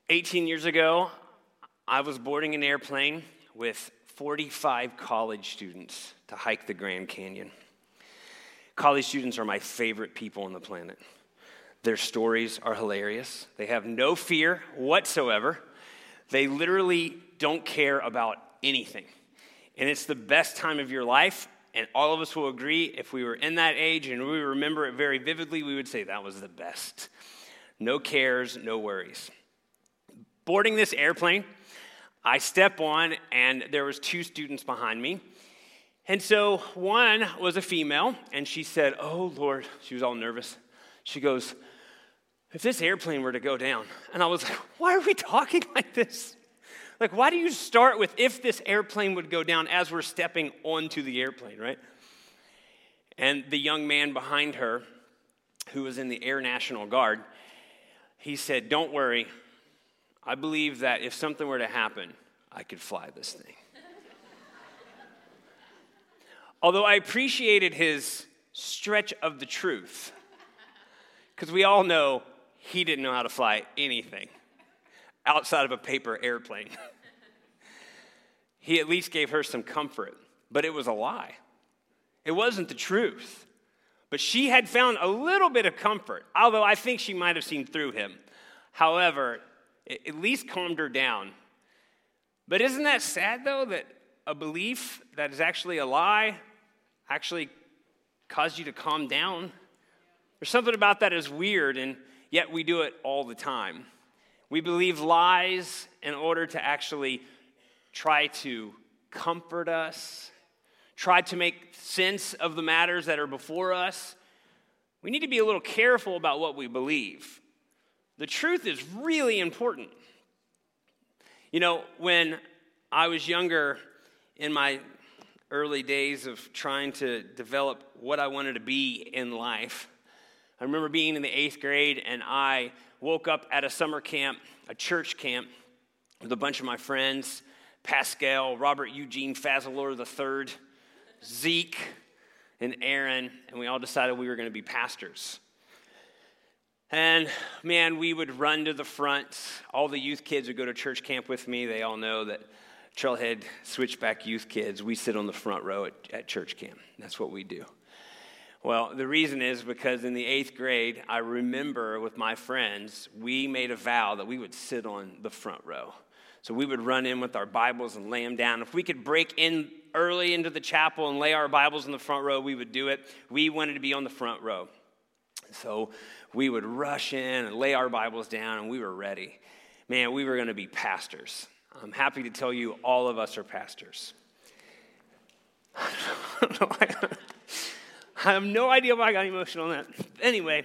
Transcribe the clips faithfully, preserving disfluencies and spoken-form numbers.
eighteen years ago, I was boarding an airplane with forty-five college students to hike the Grand Canyon. College students are my favorite people on the planet. Their stories are hilarious. They have no fear whatsoever. They literally don't care about anything. And it's the best time of your life, and all of us will agree, if we were in that age and we remember it very vividly, we would say that was the best. No cares, no worries. Boarding this airplane, I step on, and there was two students behind me. And so one was a female, and she said, "Oh, Lord," she was all nervous. She goes, "If this airplane were to go down," and I was like, why are we talking like this? Like, why do you start with if this airplane would go down as we're stepping onto the airplane, right? And the young man behind her, who was in the Air National Guard, he said, "Don't worry. I believe that if something were to happen, I could fly this thing." Although I appreciated his stretch of the truth, because we all know he didn't know how to fly anything outside of a paper airplane. He at least gave her some comfort, but it was a lie. It wasn't the truth. But she had found a little bit of comfort, although I think she might have seen through him. However, it at least calmed her down. But isn't that sad, though, that a belief that is actually a lie actually caused you to calm down? There's something about that is weird, and yet we do it all the time. We believe lies in order to actually try to comfort us, try to make sense of the matters that are before us. We need to be a little careful about what we believe. The truth is really important. You know, when I was younger, in my early days of trying to develop what I wanted to be in life, I remember being in the eighth grade, and I woke up at a summer camp, a church camp, with a bunch of my friends, Pascal, Robert Eugene Fazalor the third, Zeke, and Aaron, and we all decided we were going to be pastors. And, man, we would run to the front. All the youth kids would go to church camp with me. They all know that Trailhead Switchback youth kids, we sit on the front row at, at church camp. That's what we do. Well, the reason is because in the eighth grade, I remember with my friends, we made a vow that we would sit on the front row. So we would run in with our Bibles and lay them down. If we could break in early into the chapel and lay our Bibles in the front row, we would do it. We wanted to be on the front row. So we would rush in and lay our Bibles down, and we were ready. Man, we were going to be pastors. I'm happy to tell you all of us are pastors. I don't know why I have no idea why I got emotional on that. Anyway,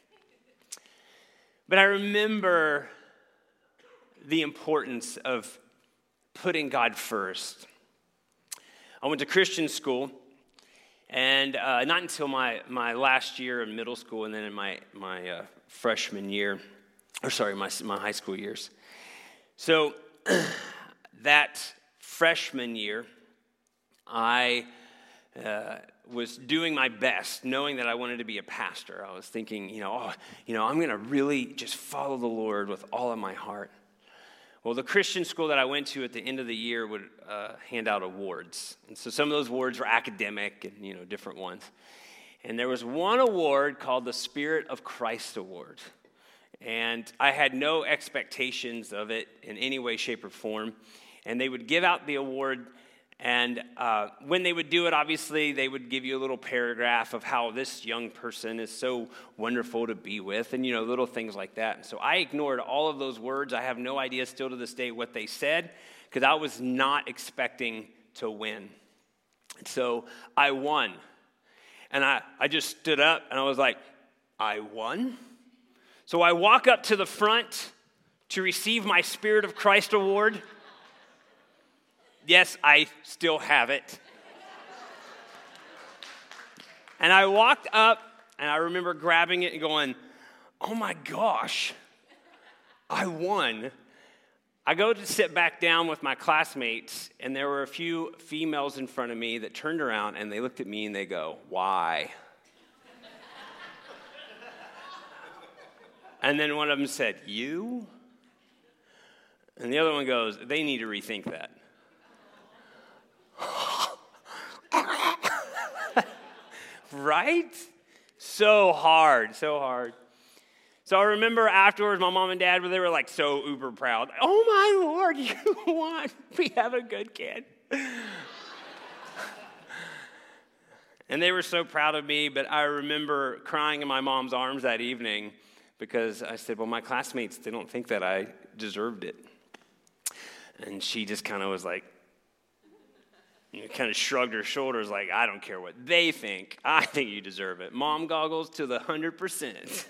but I remember the importance of putting God first. I went to Christian school, and uh, not until my, my last year in middle school, and then in my my uh, freshman year, or sorry, my my high school years. So that freshman year, I uh, was doing my best, knowing that I wanted to be a pastor. I was thinking, you know, oh, you know, I'm going to really just follow the Lord with all of my heart. Well, the Christian school that I went to at the end of the year would uh, hand out awards. And so some of those awards were academic and, you know, different ones. And there was one award called the Spirit of Christ Award. And I had no expectations of it in any way, shape, or form. And they would give out the award, and uh, when they would do it, obviously, they would give you a little paragraph of how this young person is so wonderful to be with, and, you know, little things like that. And so I ignored all of those words. I have no idea still to this day what they said, because I was not expecting to win. And so I won. And I, I just stood up, and I was like, I won? So I walk up to the front to receive my Spirit of Christ award. Yes, I still have it. And I walked up, and I remember grabbing it and going, oh my gosh, I won. I go to sit back down with my classmates, and there were a few females in front of me that turned around, and they looked at me, and they go, why? And then one of them said, you? And the other one goes, they need to rethink that. Right? So hard, so hard. So I remember afterwards, my mom and dad, they were like so uber proud. Oh my Lord, you won. We have a good kid. And they were so proud of me, but I remember crying in my mom's arms that evening because I said, well, my classmates, they don't think that I deserved it. And she just kind of was like, you know, kind of shrugged her shoulders like, I don't care what they think. I think you deserve it. Mom goggles to the one hundred percent.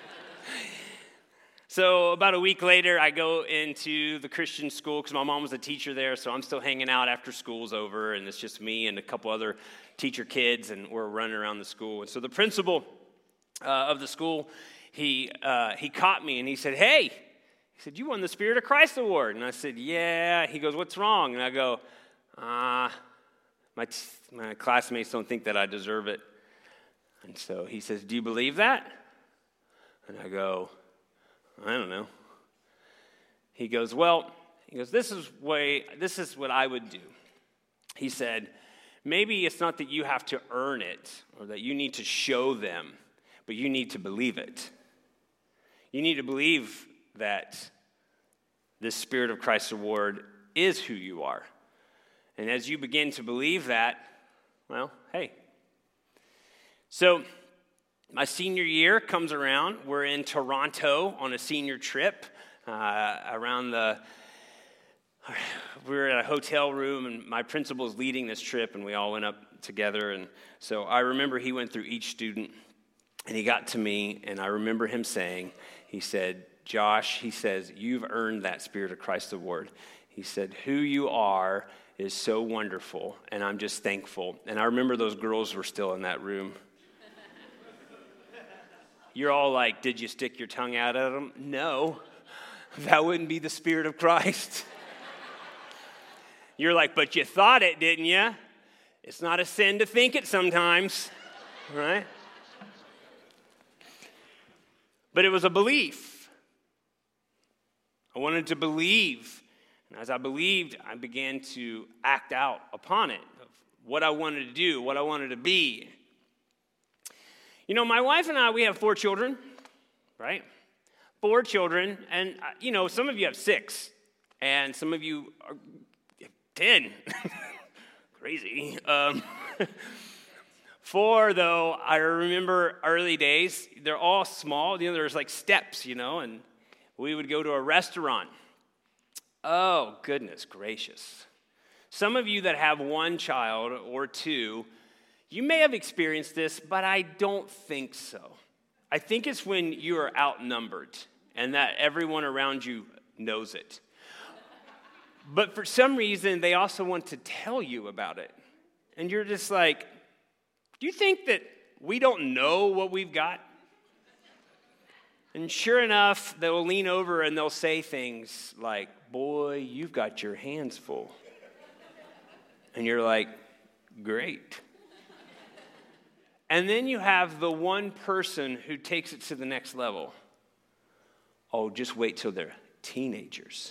So about a week later, I go into the Christian school because my mom was a teacher there, so I'm still hanging out after school's over, and it's just me and a couple other teacher kids, and we're running around the school. And so the principal uh, of the school, he uh, he caught me, and he said, hey, he said, you won the Spirit of Christ Award. And I said, yeah. He goes, what's wrong? And I go, ah, uh, my, t- my classmates don't think that I deserve it. And so he says, do you believe that? And I go, I don't know. He goes, well, he goes, this is way, this is what I would do. He said, maybe it's not that you have to earn it or that you need to show them, but you need to believe it. You need to believe that this Spirit of Christ Award is who you are. And as you begin to believe that, well, hey. So my senior year comes around. We're in Toronto on a senior trip uh, around the, we were in a hotel room, and my principal's leading this trip, and we all went up together. And so I remember he went through each student, and he got to me, and I remember him saying, he said, Josh, he says, you've earned that Spirit of Christ Award. He said, who you are is so wonderful, and I'm just thankful. And I remember those girls were still in that room. You're all like, did you stick your tongue out at them? No, that wouldn't be the Spirit of Christ. You're like, but you thought it, didn't you? It's not a sin to think it sometimes, right? But it was a belief. I wanted to believe. And as I believed, I began to act out upon it, of what I wanted to do, what I wanted to be. You know, my wife and I, we have four children, right? Four children, and, uh, you know, some of you have six, and some of you are ten. Crazy. Um, four, though, I remember early days, they're all small. You know, there's like steps, you know, and we would go to a restaurant. Oh, goodness gracious. Some of you that have one child or two, you may have experienced this, but I don't think so. I think it's when you are outnumbered and that everyone around you knows it. But for some reason, they also want to tell you about it. And you're just like, do you think that we don't know what we've got? And sure enough, they'll lean over and they'll say things like, boy, you've got your hands full. And you're like, great. And then you have the one person who takes it to the next level. Oh, just wait till they're teenagers.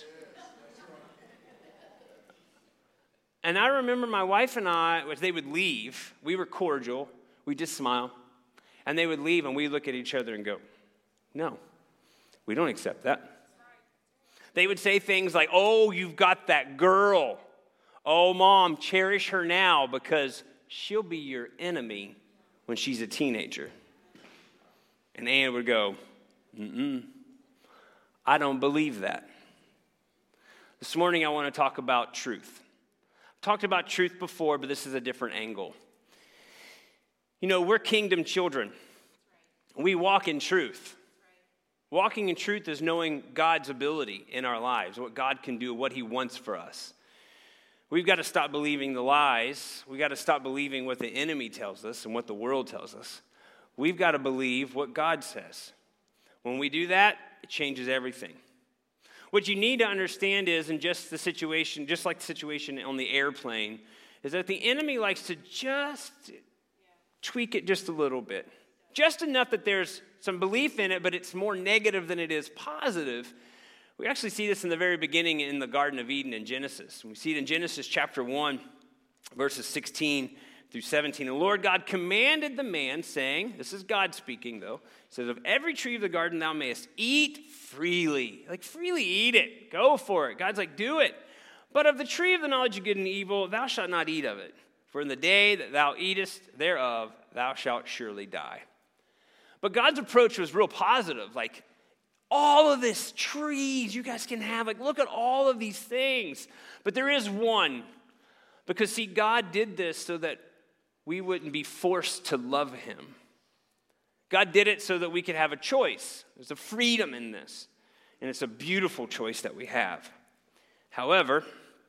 And I remember my wife and I, as they would leave, we were cordial, we just smile, and they would leave and we look at each other and go, no, we don't accept that. They would say things like, oh, you've got that girl. Oh, mom, cherish her now because she'll be your enemy when she's a teenager. And Ann would go, mm-mm, I don't believe that. This morning I want to talk about truth. I've talked about truth before, but this is a different angle. You know, we're kingdom children. We walk in truth. Walking in truth is knowing God's ability in our lives, what God can do, what he wants for us. We've got to stop believing the lies. We've got to stop believing what the enemy tells us and what the world tells us. We've got to believe what God says. When we do that, it changes everything. What you need to understand is, in just the situation, just like the situation on the airplane, is that the enemy likes to just tweak it just a little bit. Just enough that there's some belief in it, but it's more negative than it is positive. We actually see this in the very beginning in the Garden of Eden in Genesis. We see it in Genesis chapter one, verses sixteen through seventeen. The Lord God commanded the man, saying, this is God speaking though, he says, of every tree of the garden thou mayest eat freely. Like freely eat it. Go for it. God's like, do it. But of the tree of the knowledge of good and evil, thou shalt not eat of it. For in the day that thou eatest thereof, thou shalt surely die. But God's approach was real positive. Like, all of this trees you guys can have. Like, look at all of these things. But there is one. Because, see, God did this so that we wouldn't be forced to love him. God did it so that we could have a choice. There's a freedom in this. And it's a beautiful choice that we have. However,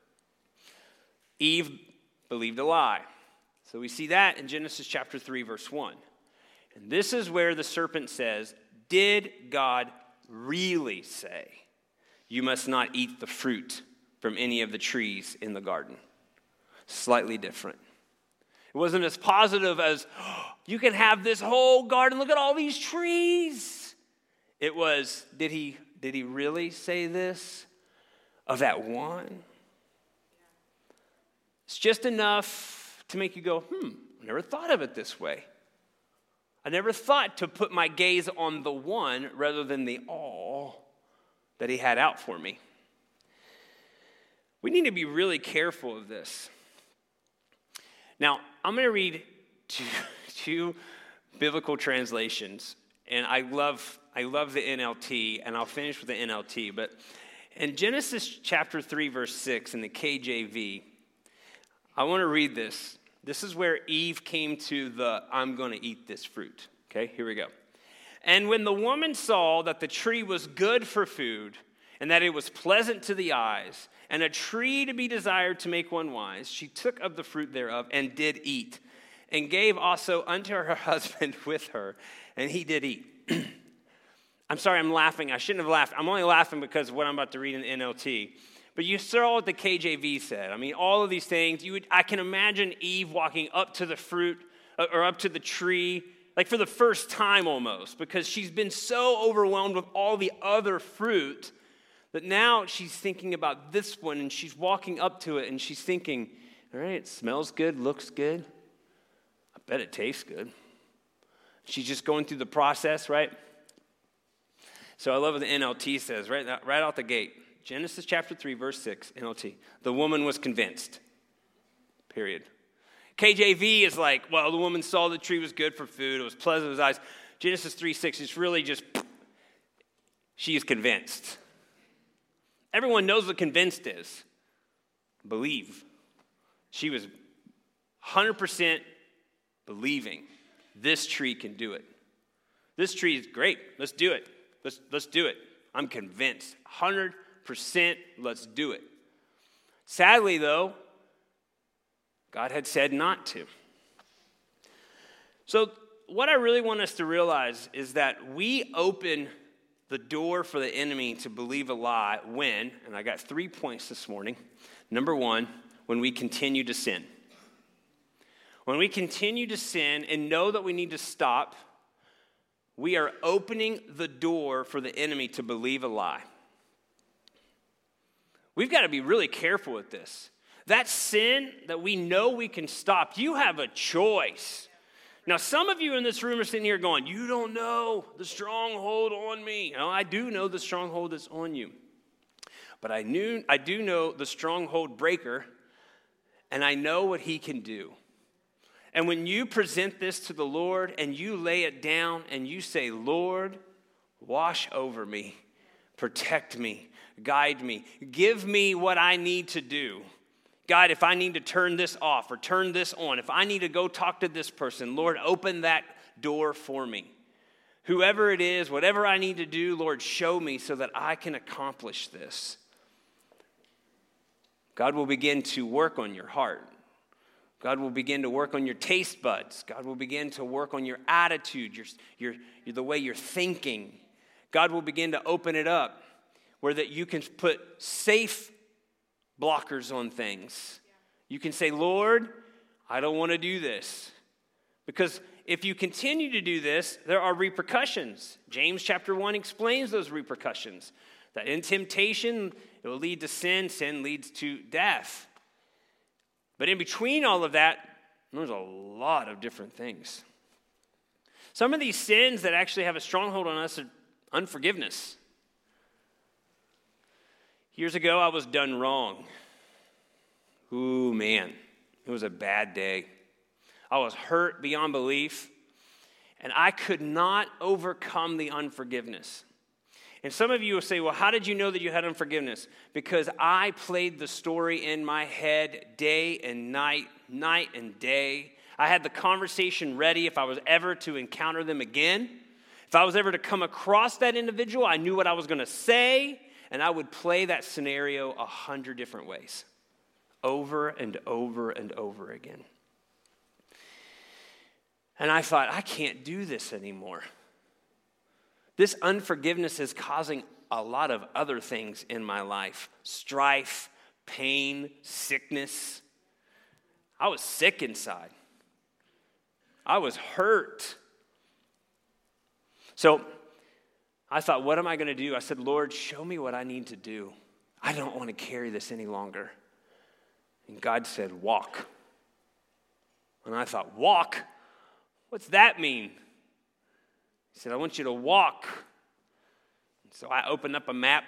Eve believed a lie. So we see that in Genesis chapter three, verse one. And this is where the serpent says, did God really say, you must not eat the fruit from any of the trees in the garden? Slightly different. It wasn't as positive as, oh, you can have this whole garden, look at all these trees. It was, did he, did he really say this? Of that one? It's just enough to make you go, hmm, I never thought of it this way. I never thought to put my gaze on the one rather than the all that he had out for me. We need to be really careful of this. Now, I'm going to read two, two biblical translations, and I love, I love the N L T, and I'll finish with the N L T, but in Genesis chapter three, verse six, in the K J V, I want to read this. This is where Eve came to the, I'm going to eat this fruit. Okay, here we go. And when the woman saw that the tree was good for food, and that it was pleasant to the eyes, and a tree to be desired to make one wise, she took of the fruit thereof, and did eat, and gave also unto her husband with her, and he did eat. I'm sorry, I'm laughing. I shouldn't have laughed. I'm only laughing because of what I'm about to read in the N L T. But you saw what the K J V said. I mean, all of these things. You would, I can imagine Eve walking up to the fruit, or up to the tree, like for the first time almost, because she's been so overwhelmed with all the other fruit that now she's thinking about this one, and she's walking up to it, and she's thinking, all right, it smells good, looks good. I bet it tastes good. She's just going through the process, right? So I love what the N L T says, right, right out the gate. Genesis chapter three, verse six, N L T. The woman was convinced, period. K J V is like, well, the woman saw the tree was good for food. It was pleasant to his eyes. Genesis three, six, it's really just, she is convinced. Everyone knows what convinced is. Believe. She was one hundred percent believing this tree can do it. This tree is great. Let's do it. Let's, let's do it. I'm convinced. one hundred percent let's do it. Sadly, though, God had said not to. So what I really want us to realize is that we open the door for the enemy to believe a lie when, and I got three points this morning. Number one, when we continue to sin. When we continue to sin and know that we need to stop, we are opening the door for the enemy to believe a lie. We've got to be really careful with this. That sin that we know we can stop, you have a choice. Now, some of you in this room are sitting here going, you don't know the stronghold on me. No, I do know the stronghold that's on you. But I knew I do know the stronghold breaker, and I know what he can do. And when you present this to the Lord and you lay it down and you say, Lord, wash over me, protect me, guide me, give me what I need to do. God, if I need to turn this off or turn this on, if I need to go talk to this person, Lord, open that door for me. Whoever it is, whatever I need to do, Lord, show me so that I can accomplish this. God will begin to work on your heart. God will begin to work on your taste buds. God will begin to work on your attitude, your, your, your, the way you're thinking. God will begin to open it up where that you can put safe blockers on things. You can say, Lord, I don't want to do this. Because if you continue to do this, there are repercussions. James chapter one explains those repercussions. That in temptation, it will lead to sin. Sin leads to death. But in between all of that, there's a lot of different things. Some of these sins that actually have a stronghold on us are unforgiveness. Years ago, I was done wrong. Ooh, man, it was a bad day. I was hurt beyond belief, and I could not overcome the unforgiveness. And some of you will say, well, how did you know that you had unforgiveness? Because I played the story in my head day and night, night and day. I had the conversation ready if I was ever to encounter them again. If I was ever to come across that individual, I knew what I was going to say, and I would play that scenario a hundred different ways, over and over and over again. And I thought, I can't do this anymore. This unforgiveness is causing a lot of other things in my life. Strife, pain, sickness. I was sick inside. I was hurt. So I thought, what am I going to do? I said, Lord, show me what I need to do. I don't want to carry this any longer. And God said, walk. And I thought, walk? What's that mean? He said, I want you to walk. So I opened up a map.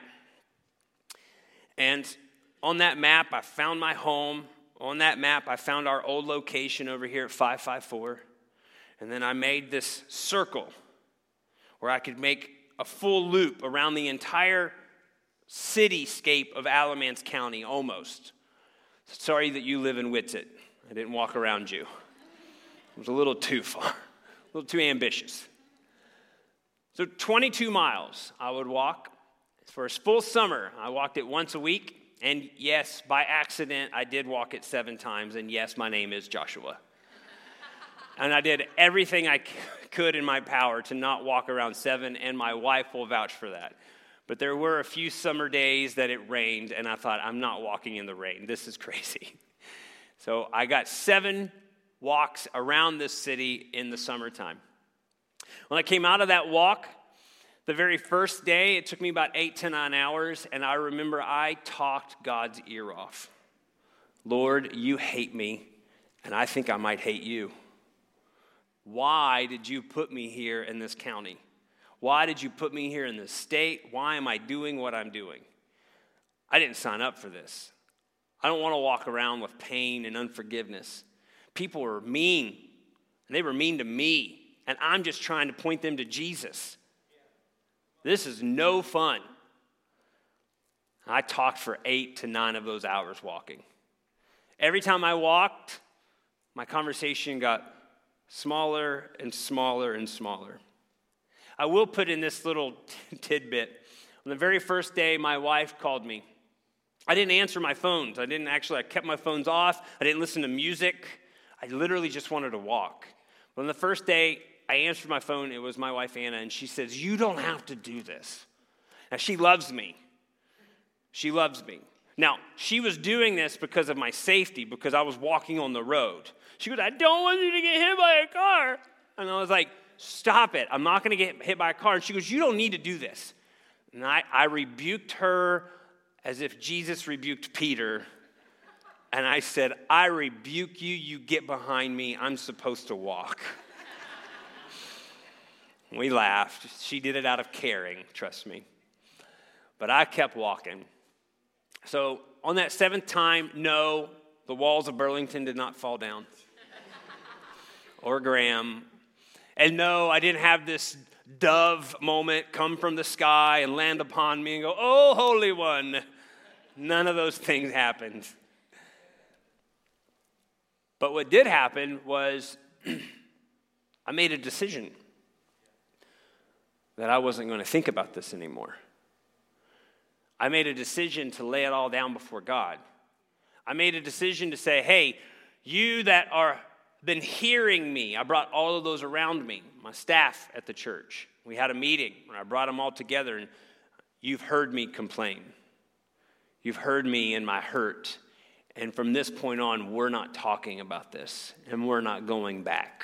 And on that map, I found my home. On that map, I found our old location over here at five five four. And then I made this circle where I could make a full loop around the entire cityscape of Alamance County, almost. Sorry that you live in Whitsett. I didn't walk around you. It was a little too far, a little too ambitious. So twenty-two miles I would walk. For a full summer, I walked it once a week. And yes, by accident, I did walk it seven times. And yes, my name is Joshua. And I did everything I could in my power to not walk around seven, and my wife will vouch for that. But there were a few summer days that it rained, and I thought, I'm not walking in the rain. This is crazy. So I got seven walks around this city in the summertime. When I came out of that walk, the very first day, it took me about eight to nine hours, and I remember I talked God's ear off. Lord, you hate me, and I think I might hate you. Why did you put me here in this county? Why did you put me here in this state? Why am I doing what I'm doing? I didn't sign up for this. I don't want to walk around with pain and unforgiveness. People were mean, and they were mean to me, and I'm just trying to point them to Jesus. This is no fun. I talked for eight to nine of those hours walking. Every time I walked, my conversation got smaller and smaller and smaller. I will put in this little tidbit. On the very first day, my wife called me. I didn't answer my phones. I didn't actually, I kept my phones off. I didn't listen to music. I literally just wanted to walk. But on the first day, I answered my phone. It was my wife, Anna, and she says, you don't have to do this. Now, she loves me. She loves me. Now, she was doing this because of my safety, because I was walking on the road. She goes, I don't want you to get hit by a car. And I was like, stop it. I'm not going to get hit by a car. And she goes, you don't need to do this. And I, I rebuked her as if Jesus rebuked Peter. And I said, I rebuke you. You get behind me. I'm supposed to walk. We laughed. She did it out of caring, trust me. But I kept walking. So on that seventh time, no, the walls of Burlington did not fall down. Or Graham. And no, I didn't have this dove moment come from the sky and land upon me and go, oh, Holy One. None of those things happened. But what did happen was I made a decision that I wasn't going to think about this anymore. I made a decision to lay it all down before God. I made a decision to say, hey, you that are been hearing me, I brought all of those around me, my staff at the church. We had a meeting when I brought them all together, and you've heard me complain. You've heard me in my hurt. And from this point on, we're not talking about this, and we're not going back.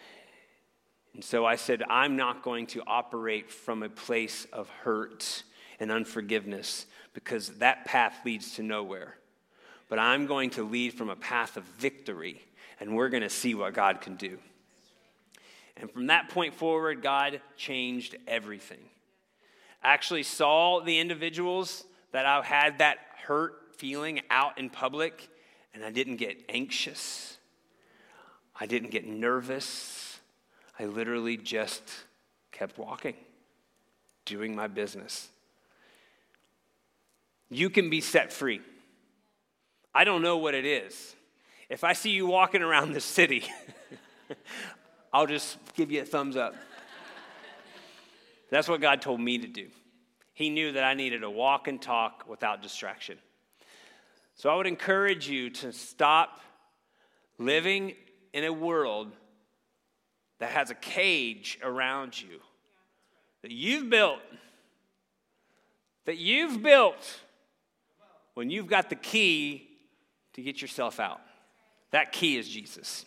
And so I said, I'm not going to operate from a place of hurt and unforgiveness because that path leads to nowhere. But I'm going to lead from a path of victory, and we're going to see what God can do. And from that point forward, God changed everything. I actually saw the individuals that I had that hurt feeling out in public, and I didn't get anxious. I didn't get nervous. I literally just kept walking, doing my business. You can be set free. I don't know what it is. If I see you walking around the city, I'll just give you a thumbs up. That's what God told me to do. He knew that I needed to walk and talk without distraction. So I would encourage you to stop living in a world that has a cage around you that you've built, that you've built when you've got the key to get yourself out. That key is Jesus.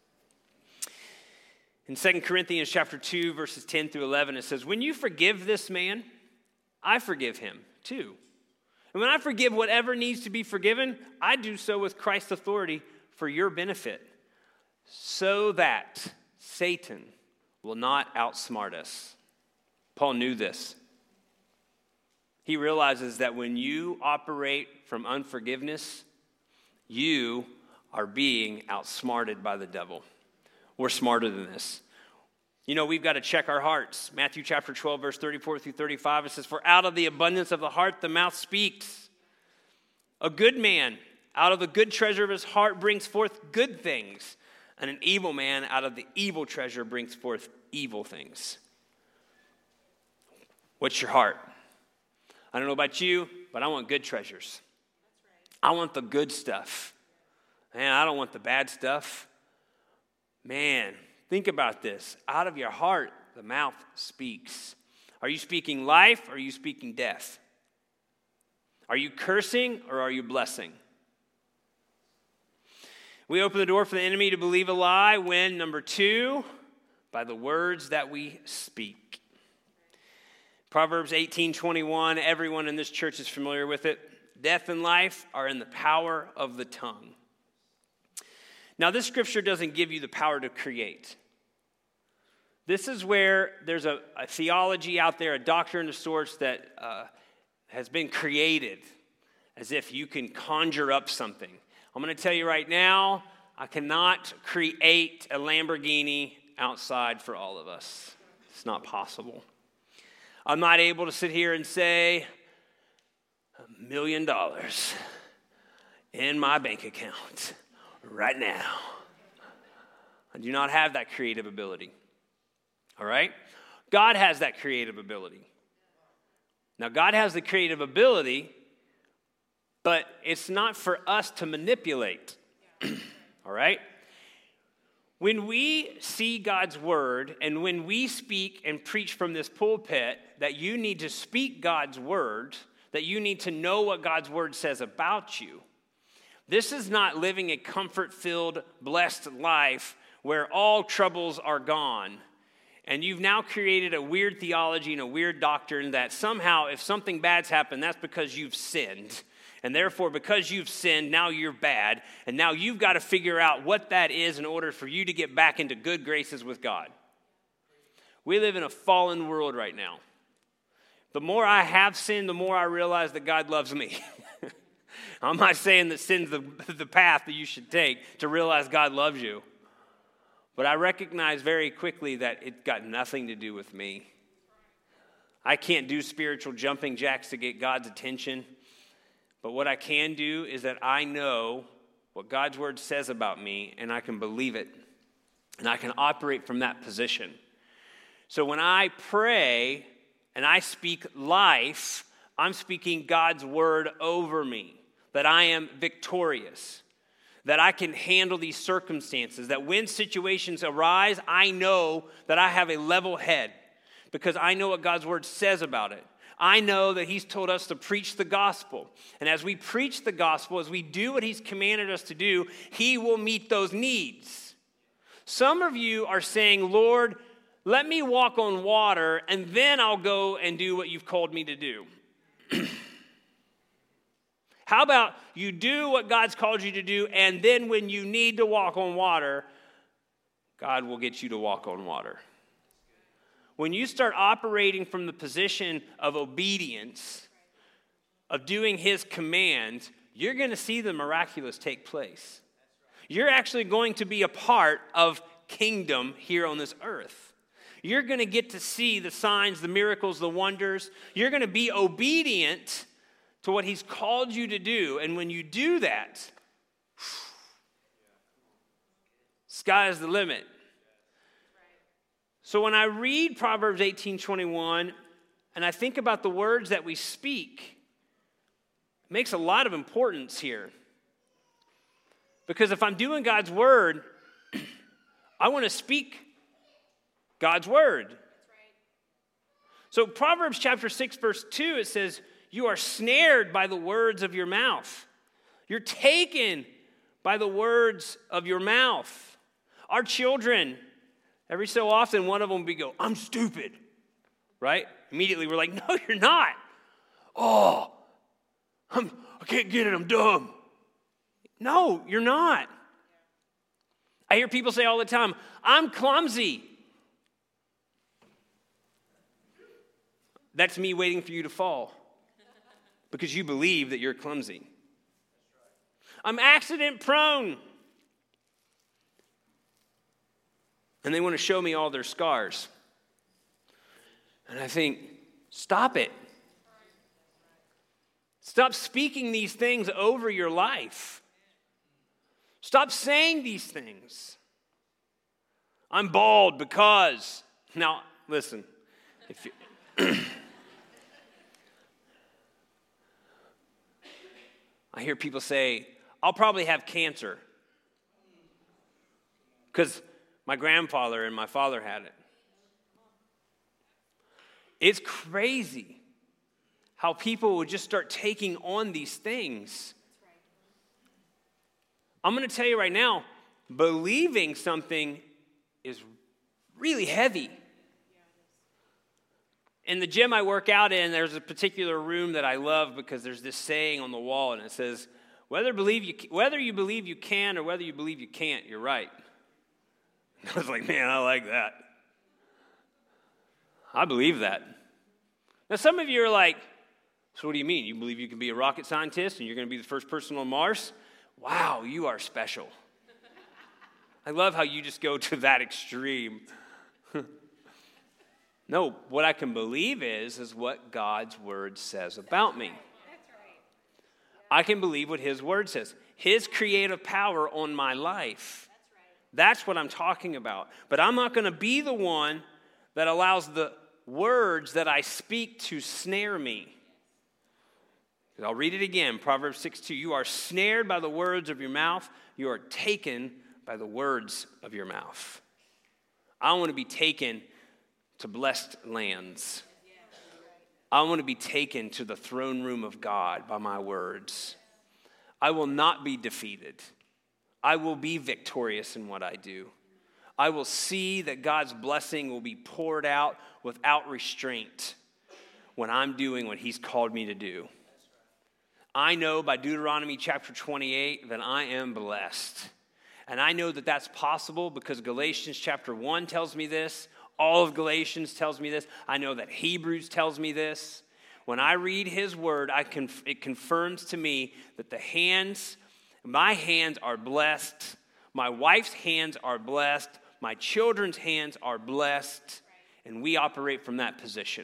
In Second Corinthians chapter two, verses ten through eleven, it says, when you forgive this man, I forgive him too. And when I forgive whatever needs to be forgiven, I do so with Christ's authority for your benefit, so that Satan will not outsmart us. Paul knew this. He realizes that when you operate from unforgiveness, you are being outsmarted by the devil. We're smarter than this. You know, we've got to check our hearts. Matthew chapter twelve, verse thirty-four through thirty-five, it says, for out of the abundance of the heart, the mouth speaks. A good man out of the good treasure of his heart brings forth good things, and an evil man out of the evil treasure brings forth evil things. What's your heart? I don't know about you, but I want good treasures. I want the good stuff. Man, I don't want the bad stuff. Man, think about this. Out of your heart, the mouth speaks. Are you speaking life or are you speaking death? Are you cursing or are you blessing? We open the door for the enemy to believe a lie when, number two, by the words that we speak. Proverbs eighteen twenty-one, everyone in this church is familiar with it. Death and life are in the power of the tongue. Now, this scripture doesn't give you the power to create. This is where there's a, a theology out there, a doctrine of sorts that uh, has been created as if you can conjure up something. I'm going to tell you right now, I cannot create a Lamborghini outside for all of us. It's not possible. I'm not able to sit here and say, a million dollars in my bank account right now. I do not have that creative ability. All right? God has that creative ability. Now, God has the creative ability, but it's not for us to manipulate. All right? When we see God's word and when we speak and preach from this pulpit that you need to speak God's word, that you need to know what God's word says about you, this is not living a comfort-filled, blessed life where all troubles are gone. And you've now created a weird theology and a weird doctrine that somehow if something bad's happened, that's because you've sinned. And therefore, because you've sinned, now you're bad. And now you've got to figure out what that is in order for you to get back into good graces with God. We live in a fallen world right now. The more I have sinned, the more I realize that God loves me. I'm not saying that sin's the, the path that you should take to realize God loves you. But I recognize very quickly that it got nothing to do with me. I can't do spiritual jumping jacks to get God's attention. But what I can do is that I know what God's word says about me, and I can believe it. And I can operate from that position. So when I pray and I speak life, I'm speaking God's word over me, that I am victorious, that I can handle these circumstances, that when situations arise, I know that I have a level head because I know what God's word says about it. I know that he's told us to preach the gospel. And as we preach the gospel, as we do what he's commanded us to do, he will meet those needs. Some of you are saying, Lord, let me walk on water and then I'll go and do what you've called me to do. How about you do what God's called you to do, and then when you need to walk on water, God will get you to walk on water. When you start operating from the position of obedience, of doing his command, you're going to see the miraculous take place. You're actually going to be a part of kingdom here on this earth. You're going to get to see the signs, the miracles, the wonders. You're going to be obedient to what he's called you to do. And when you do that, sky is the limit. So when I read Proverbs eighteen twenty-one and I think about the words that we speak, it makes a lot of importance here. Because if I'm doing God's word, I want to speak God's word. So Proverbs chapter six, verse two, it says, you are snared by the words of your mouth. You're taken by the words of your mouth. Our children, every so often, one of them will go, I'm stupid, right? Immediately we're like, no, you're not. Oh, I'm, I can't get it, I'm dumb. No, you're not. I hear people say all the time, I'm clumsy. That's me waiting for you to fall because you believe that you're clumsy. I'm accident prone. And they want to show me all their scars. And I think, stop it. Stop speaking these things over your life. Stop saying these things. I'm bald because. Now, listen. If you, I hear people say, I'll probably have cancer because my grandfather and my father had it. It's crazy how people would just start taking on these things. I'm going to tell you right now, believing something is really heavy. In the gym I work out in, there's a particular room that I love because there's this saying on the wall, and it says, whether believe you, whether you believe you can or whether you believe you can't, you're right. I was like, man, I like that. I believe that. Now, some of you are like, so what do you mean? You believe you can be a rocket scientist and you're going to be the first person on Mars? Wow, you are special. I love how you just go to that extreme. No, what I can believe is, is what God's word says about me. I can believe what his word says. His creative power on my life. That's what I'm talking about. But I'm not going to be the one that allows the words that I speak to snare me. I'll read it again. Proverbs six two. You are snared by the words of your mouth. You are taken by the words of your mouth. I want to be taken to blessed lands. I want to be taken to the throne room of God by my words. I will not be defeated. I will be victorious in what I do. I will see that God's blessing will be poured out without restraint when I'm doing what he's called me to do. I know by Deuteronomy chapter twenty-eight that I am blessed. And I know that that's possible because Galatians chapter one tells me this. All of Galatians tells me this. I know that Hebrews tells me this. When I read his word, I conf- it confirms to me that the hands, my hands are blessed. My wife's hands are blessed. My children's hands are blessed. And we operate from that position.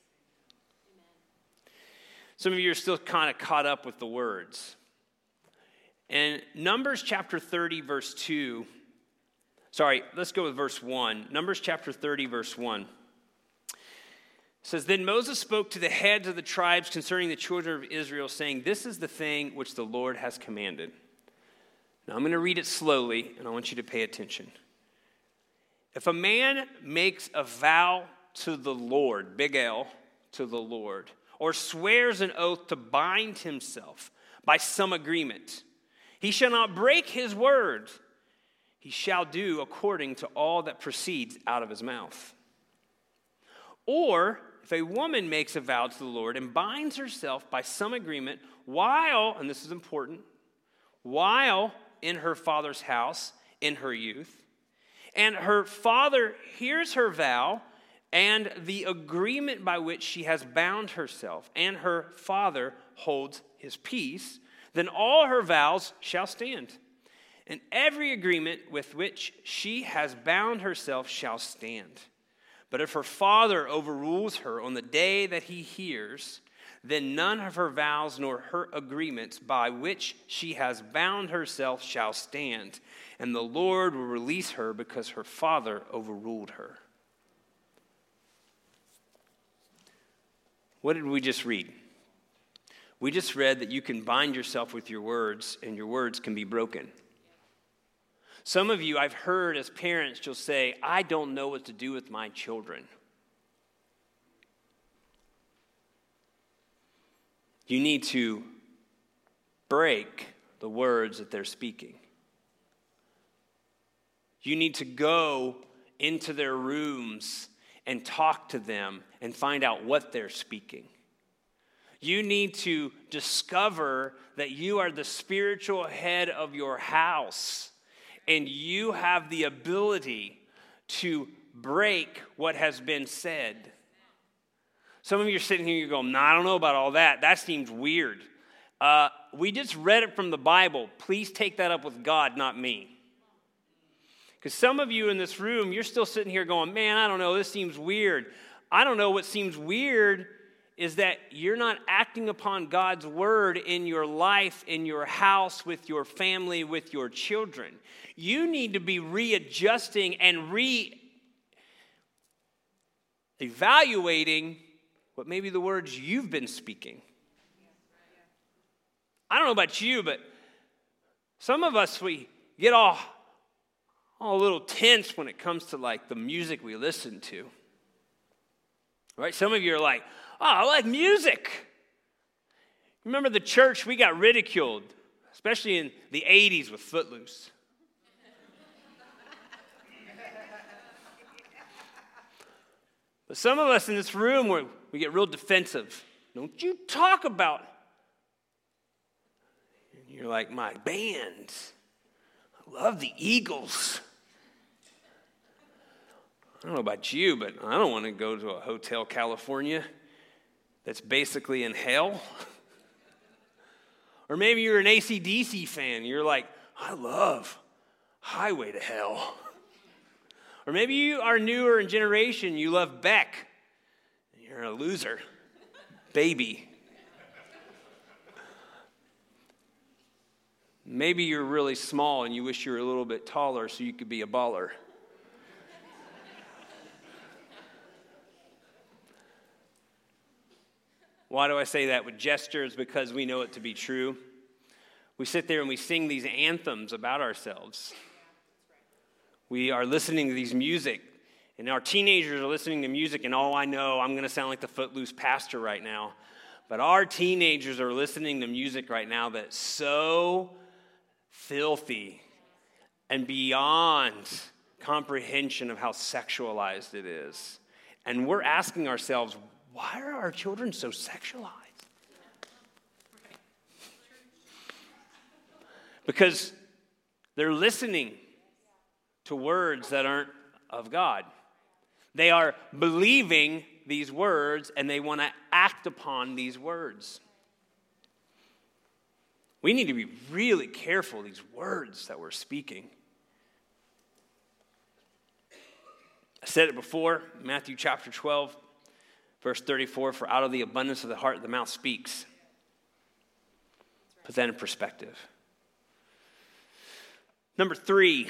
Some of you are still kind of caught up with the words. And Numbers chapter thirty, verse two. Sorry, let's go with verse one. Numbers chapter thirty, verse one. It says, Then Moses spoke to the heads of the tribes concerning the children of Israel, saying, This is the thing which the Lord has commanded. Now I'm going to read it slowly, and I want you to pay attention. If a man makes a vow to the Lord, big L, to the Lord, or swears an oath to bind himself by some agreement, he shall not break his word. He shall do according to all that proceeds out of his mouth. Or if a woman makes a vow to the Lord and binds herself by some agreement while, and this is important, while in her father's house in her youth, and her father hears her vow and the agreement by which she has bound herself, and her father holds his peace, then all her vows shall stand. And every agreement with which she has bound herself shall stand. But if her father overrules her on the day that he hears, then none of her vows nor her agreements by which she has bound herself shall stand, and the Lord will release her because her father overruled her. What did we just read? We just read that you can bind yourself with your words, and your words can be broken. Some of you, I've heard as parents, you'll say, I don't know what to do with my children. You need to break the words that they're speaking. You need to go into their rooms and talk to them and find out what they're speaking. You need to discover that you are the spiritual head of your house. And you have the ability to break what has been said. Some of you are sitting here and you're going, no, I don't know about all that. That seems weird. Uh, we just read it from the Bible. Please take that up with God, not me. Because some of you in this room, you're still sitting here going, man, I don't know, this seems weird. I don't know what seems weird is that you're not acting upon God's word in your life, in your house, with your family, with your children. You need to be readjusting and re-evaluating what maybe the words you've been speaking. I don't know about you, but some of us, we get all, all a little tense when it comes to like the music we listen to. Right? Some of you are like, oh, I like music. Remember the church, we got ridiculed, especially in the eighties with Footloose. But some of us in this room, we we get real defensive. Don't you talk about. And you're like, my band. I love the Eagles. I don't know about you, but I don't want to go to a Hotel California that's basically in hell. Or maybe you're an A C D C fan. You're like, I love Highway to Hell. Or maybe you are newer in generation. You love Beck. You're a loser. Baby. Maybe you're really small and you wish you were a little bit taller so you could be a baller. Why do I say that with gestures? Because we know it to be true. We sit there and we sing these anthems about ourselves. We are listening to these music, and our teenagers are listening to music, and oh, I know, I'm going to sound like the Footloose pastor right now, but our teenagers are listening to music right now that's so filthy and beyond comprehension of how sexualized it is. And we're asking ourselves, why are our children so sexualized? Because they're listening to words that aren't of God. They are believing these words and they want to act upon these words. We need to be really careful these words that we're speaking. I said it before, Matthew chapter twelve, verse thirty-four, for out of the abundance of the heart the mouth speaks. Put that in perspective. Number three,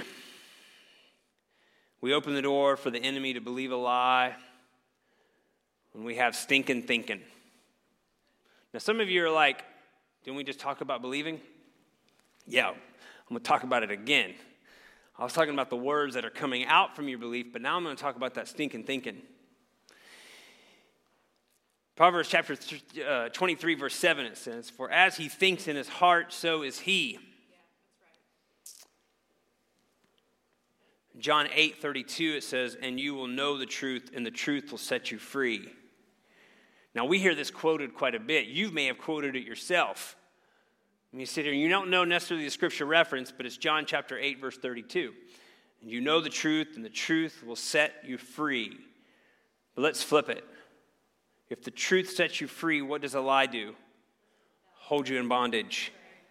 we open the door for the enemy to believe a lie when we have stinking thinking. Now, some of you are like, didn't we just talk about believing? Yeah, I'm going to talk about it again. I was talking about the words that are coming out from your belief, but now I'm going to talk about that stinking thinking. Proverbs chapter twenty-three, verse seven, it says, for as he thinks in his heart, so is he. John eight thirty-two, it says, and you will know the truth, and the truth will set you free. Now, we hear this quoted quite a bit. You may have quoted it yourself. And you sit here, and you don't know necessarily the scripture reference, but it's John chapter eight, verse thirty-two. And you know the truth, and the truth will set you free. But let's flip it. If the truth sets you free, what does a lie do? Hold you in bondage.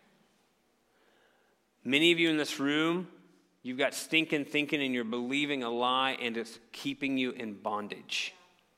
Many of you in this room, you've got stinking thinking and you're believing a lie and it's keeping you in bondage.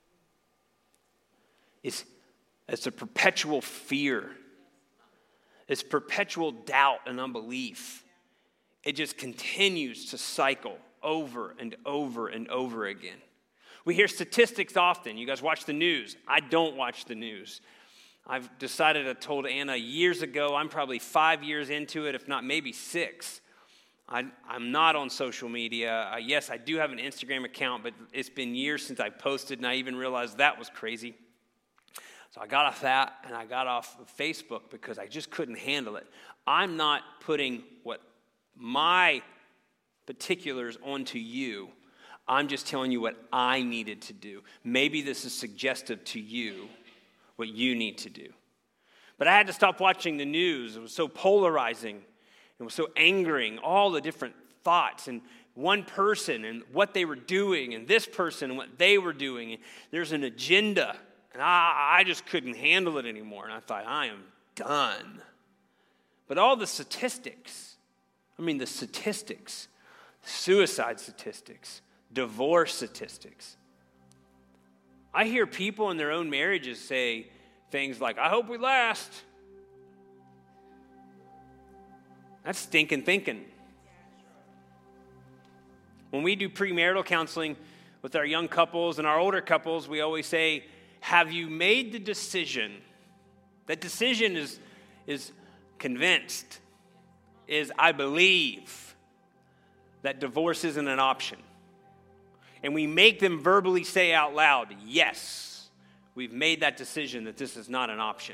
It's, it's a perpetual fear. It's perpetual doubt and unbelief. It just continues to cycle over and over and over again. We hear statistics often. You guys watch the news. I don't watch the news. I've decided, I told Anna years ago, I'm probably five years into it, if not maybe six. I, I'm not on social media. Uh, yes, I do have an Instagram account, but it's been years since I posted, and I even realized that was crazy. So I got off that, and I got off of Facebook because I just couldn't handle it. I'm not putting what my particulars onto you. I'm just telling you what I needed to do. Maybe this is suggestive to you, what you need to do. But I had to stop watching the news. It was so polarizing. It was so angering, all the different thoughts and one person and what they were doing and this person and what they were doing. And there's an agenda. And I, I just couldn't handle it anymore. And I thought, I am done. But all the statistics, I mean the statistics, suicide statistics, divorce statistics. I hear people in their own marriages say things like, I hope we last. That's stinking thinking. When we do premarital counseling with our young couples and our older couples, we always say, have you made the decision? That decision is, is convinced, is I believe that divorce isn't an option. And we make them verbally say out loud, yes, we've made that decision that this is not an option.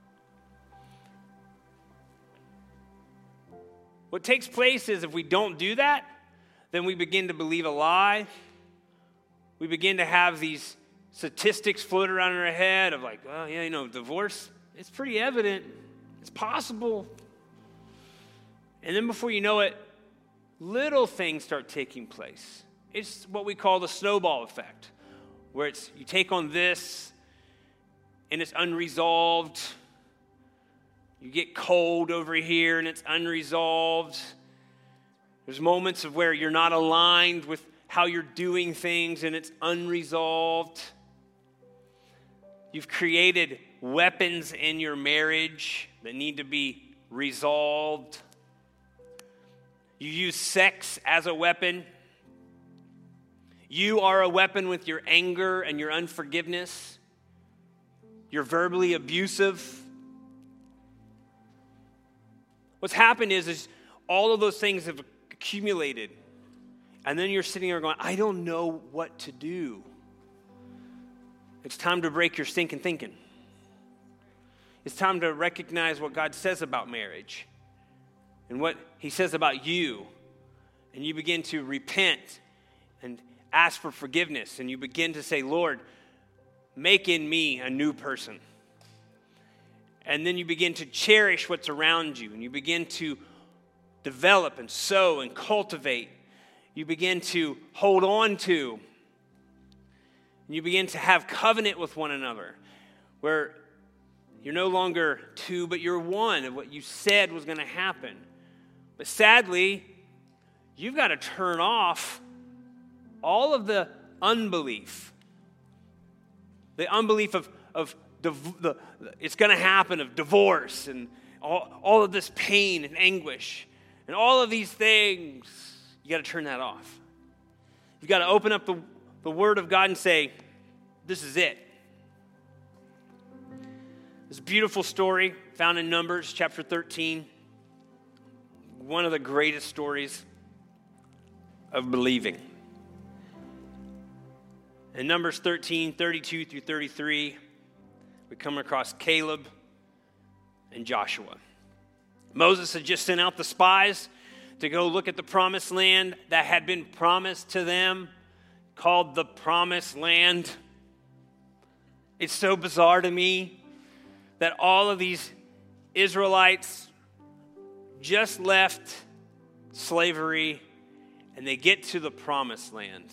What takes place is if we don't do that, then we begin to believe a lie. We begin to have these statistics float around in our head of like, well, yeah, you know, divorce, it's pretty evident. It's possible. And then before you know it, little things start taking place. It's what we call the snowball effect, where it's you take on this and it's unresolved. You get cold over here and it's unresolved. There's moments of where you're not aligned with how you're doing things and it's unresolved. You've created weapons in your marriage that need to be resolved. You use sex as a weapon. You are a weapon with your anger and your unforgiveness. You're verbally abusive. What's happened is, is all of those things have accumulated. And then you're sitting there going, I don't know what to do. It's time to break your stinking thinking. It's time to recognize what God says about marriage and what he says about you. And you begin to repent and ask for forgiveness. And you begin to say, Lord, make in me a new person. And then you begin to cherish what's around you. And you begin to develop and sow and cultivate. You begin to hold on to. And you begin to have covenant with one another. Where you're no longer two, but you're one of what you said was going to happen. But sadly, you've got to turn off all of the unbelief. The unbelief of, of div- the, it's going to happen, of divorce and all, all of this pain and anguish. And all of these things, you got to turn that off. You've got to open up the, the Word of God and say, this is it. This beautiful story found in Numbers chapter thirteen. One of the greatest stories of believing. In Numbers thirteen, thirty-two through thirty-three, we come across Caleb and Joshua. Moses had just sent out the spies to go look at the promised land that had been promised to them, called the Promised Land. It's so bizarre to me that all of these Israelites just left slavery and they get to the promised land,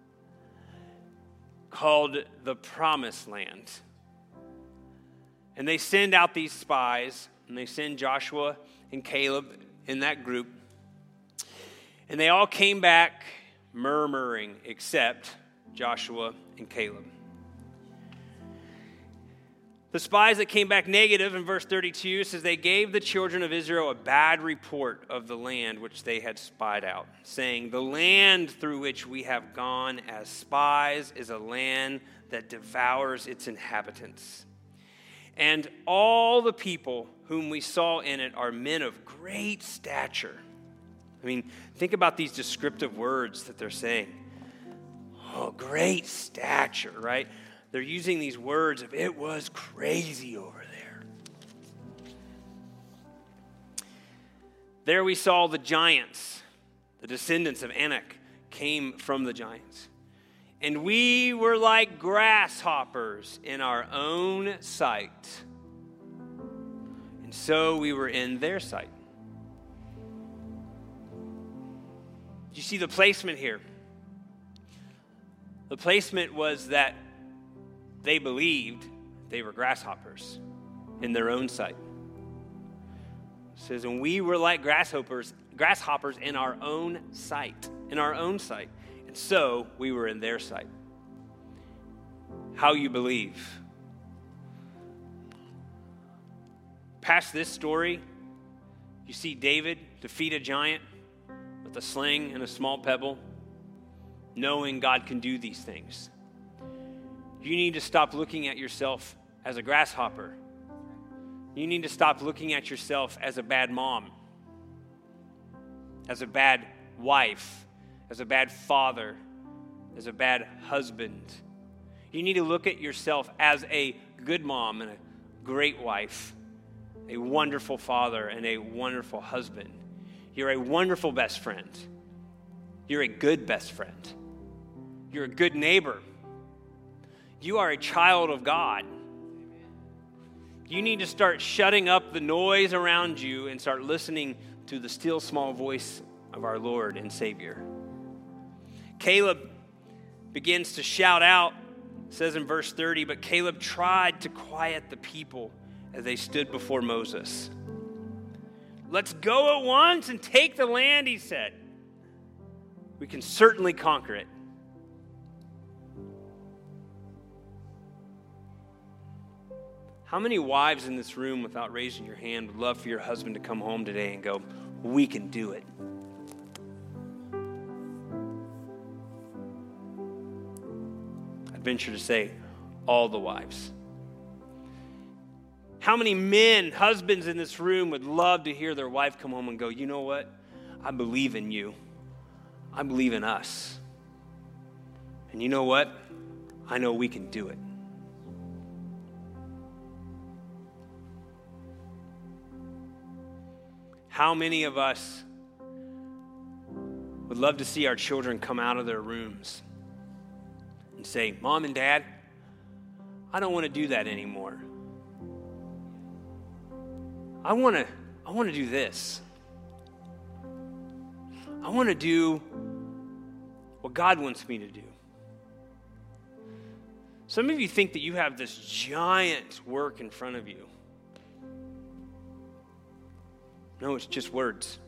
called the Promised Land. And they send out these spies, and they send Joshua and Caleb in that group. And they all came back murmuring, except Joshua and Caleb. The spies that came back negative in verse thirty-two says they gave the children of Israel a bad report of the land which they had spied out, saying, "The land through which we have gone as spies is a land that devours its inhabitants. And all the people whom we saw in it are men of great stature." I mean, think about these descriptive words that they're saying. Oh, great stature, right? They're using these words of it was crazy over there. There we saw the giants, the descendants of Anak came from the giants. And we were like grasshoppers in our own sight. And so we were in their sight. You see the placement here. The placement was that they believed they were grasshoppers in their own sight. It says, and we were like grasshoppers, grasshoppers in our own sight, in our own sight. And so we were in their sight. How you believe. Past this story, you see David defeat a giant with a sling and a small pebble, knowing God can do these things. You need to stop looking at yourself as a grasshopper. You need to stop looking at yourself as a bad mom, as a bad wife, as a bad father, as a bad husband. You need to look at yourself as a good mom and a great wife, a wonderful father and a wonderful husband. You're a wonderful best friend. You're a good best friend. You're a good neighbor. You are a child of God. You need to start shutting up the noise around you and start listening to the still small voice of our Lord and Savior. Caleb begins to shout out, it says in verse thirty, but Caleb tried to quiet the people as they stood before Moses. Let's go at once and take the land, he said. We can certainly conquer it. How many wives in this room, without raising your hand, would love for your husband to come home today and go, we can do it? I'd venture to say, all the wives. How many men, husbands in this room would love to hear their wife come home and go, you know what? I believe in you. I believe in us. And you know what? I know we can do it. How many of us would love to see our children come out of their rooms and say, Mom and Dad, I don't want to do that anymore. I want to I want to do this. I want to do what God wants me to do. Some of you think that you have this giant work in front of you. No, it's just words.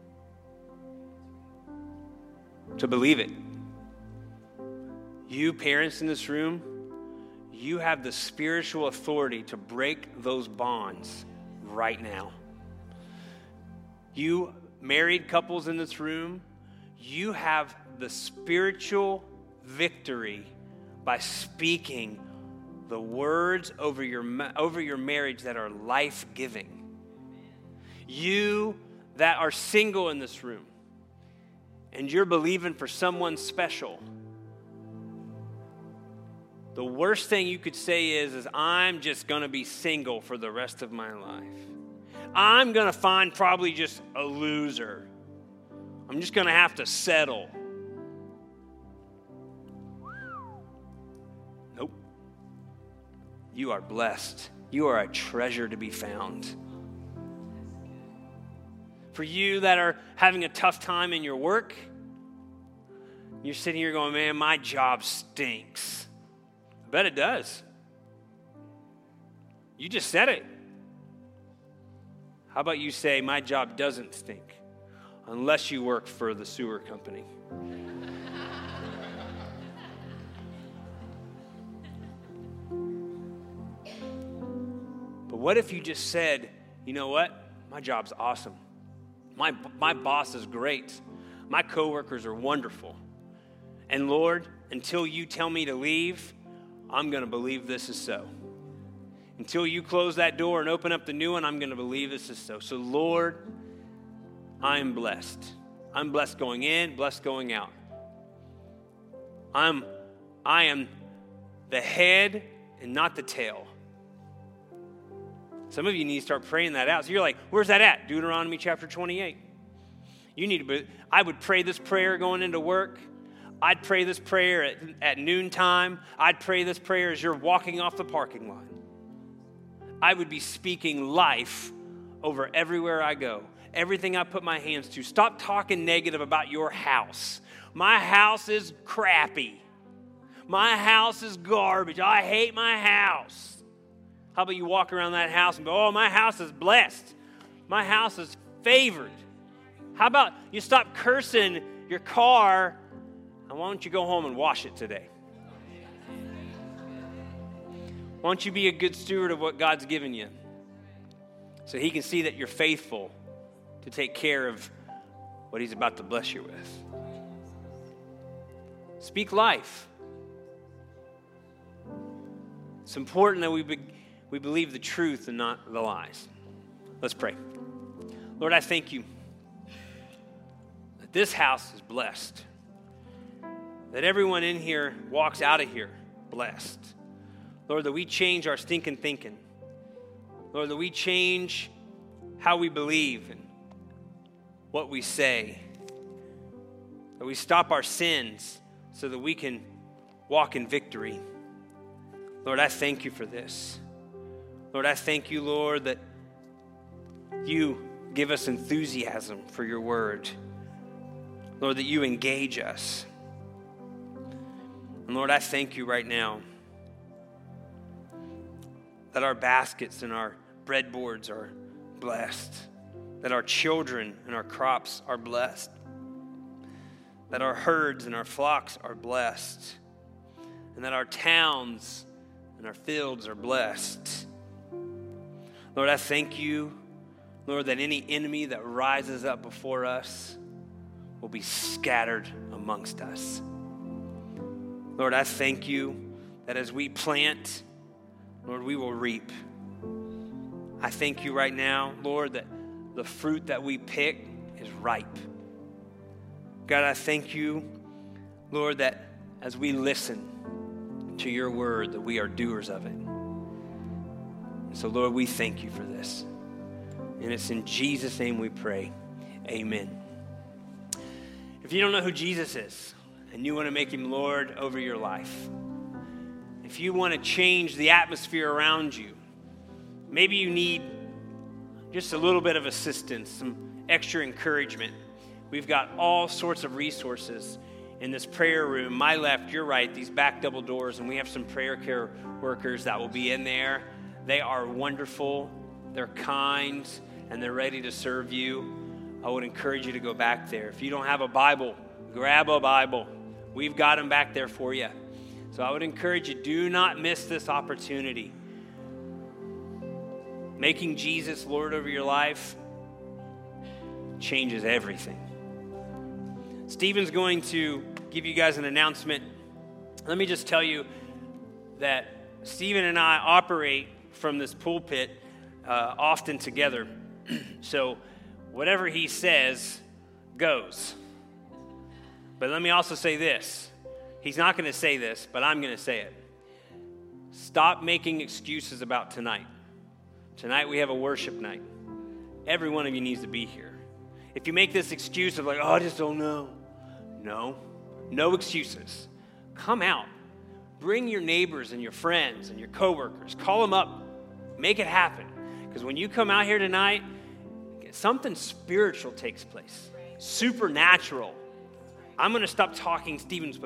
To believe it. You parents in this room, you have the spiritual authority to break those bonds right now. You married couples in this room, you have the spiritual victory by speaking the words over your, over your marriage that are life-giving. You that are single in this room and you're believing for someone special, the worst thing you could say is, is I'm just going to be single for the rest of my life. I'm going to find probably just a loser. I'm just going to have to settle. Nope. you are blessed. You are a treasure to be found. For you that are having a tough time in your work, you're sitting here going, man, my job stinks. I bet it does. You just said it. How about you say, my job doesn't stink, unless you work for the sewer company. But what if you just said, you know what? My job's awesome. My, my boss is great. My coworkers are wonderful. And Lord, until you tell me to leave, I'm going to believe this is so. Until you close that door and open up the new one, I'm going to believe this is so. So Lord, I am blessed. I'm blessed going in, blessed going out. I'm, I am the head and not the tail. Some of you need to start praying that out. So you're like, where's that at? Deuteronomy chapter twenty-eight. You need to be, I would pray this prayer going into work. I'd pray this prayer at, at noontime. I'd pray this prayer as you're walking off the parking lot. I would be speaking life over everywhere I go. Everything I put my hands to. Stop talking negative about your house. My house is crappy. My house is garbage. I hate my house. How about you walk around that house and go, oh, my house is blessed. My house is favored. How about you stop cursing your car, and why don't you go home and wash it today? Why don't you be a good steward of what God's given you so he can see that you're faithful to take care of what he's about to bless you with. Speak life. It's important that we, be, we believe the truth and not the lies. Let's pray. Lord, I thank you that this house is blessed, that everyone in here walks out of here blessed. Lord, that we change our stinking thinking. Lord, that we change how we believe and what we say. That we stop our sins so that we can walk in victory. Lord, I thank you for this. Lord, I thank you, Lord, that you give us enthusiasm for your word. Lord, that you engage us. And Lord, I thank you right now that our baskets and our breadboards are blessed, that our children and our crops are blessed, that our herds and our flocks are blessed, and that our towns and our fields are blessed. Lord, I thank you, Lord, that any enemy that rises up before us will be scattered amongst us. Lord, I thank you that as we plant, Lord, we will reap. I thank you right now, Lord, that the fruit that we pick is ripe. God, I thank you, Lord, that as we listen to your word, that we are doers of it. So, Lord, we thank you for this. And it's in Jesus' name we pray. Amen. If you don't know who Jesus is and you want to make him Lord over your life, if you want to change the atmosphere around you, maybe you need just a little bit of assistance, some extra encouragement. We've got all sorts of resources in this prayer room. My left, your right, these back double doors, and we have some prayer care workers that will be in there. They are wonderful, they're kind, and they're ready to serve you. I would encourage you to go back there. If you don't have a Bible, grab a Bible. We've got them back there for you. So I would encourage you, do not miss this opportunity. Making Jesus Lord over your life changes everything. Stephen's going to give you guys an announcement. Let me just tell you that Stephen and I operate from this pulpit uh, often together. So whatever he says goes. But let me also say this. He's not going to say this, but I'm going to say it. Stop making excuses about tonight. Tonight we have a worship night. Every one of you needs to be here. If you make this excuse of like, oh, I just don't know. No, no excuses. Come out. bring your neighbors and your friends and your coworkers. Call them up. Make it happen. Because when you come out here tonight, something spiritual takes place. Supernatural. I'm going to stop talking Stephen's